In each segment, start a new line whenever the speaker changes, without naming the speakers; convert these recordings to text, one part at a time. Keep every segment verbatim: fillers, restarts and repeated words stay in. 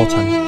حاتمی.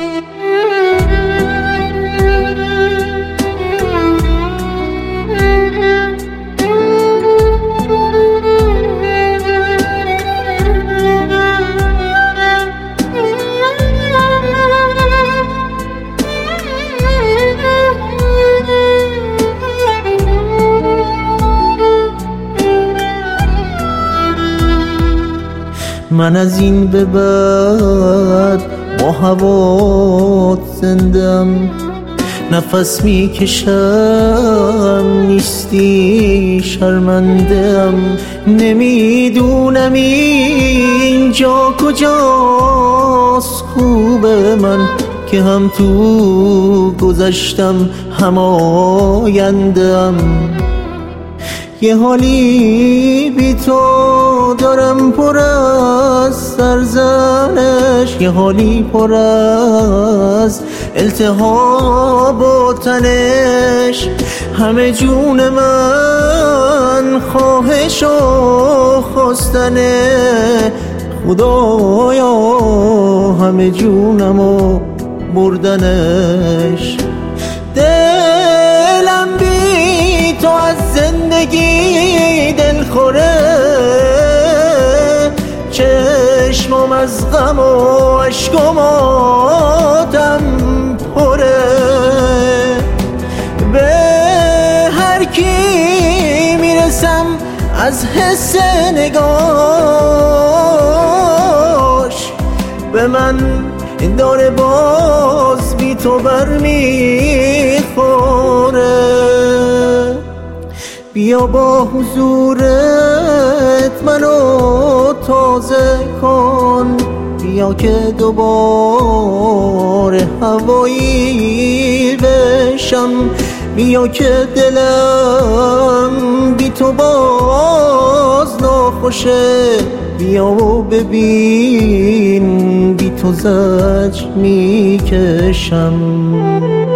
من از این به بعد با هوات زندم، نفس می کشم نیستی شرمندم. نمیدونم اینجا کجاست خوب من، که هم تو گذشتم هم آیندم. یه حالی بی تو دارم پر از سرزنش، یه حالی پر از التهاب و تنش. همه جون من خواهش و خواستنه، خدایا همه جونم و بردنش. دلم بی تو از زندگی دلخوره، چشمم از غم و عشق و ماتم پره. به هر کی میرسم از حس نگاش، به من داره باز بی تو بر میخوره. بیا با حضورت منو تازه کن، بیا که دوباره هوایی بشم. بیا که دلم بی تو باز ناخوشه، بیا و ببین بی تو زجر میکشم.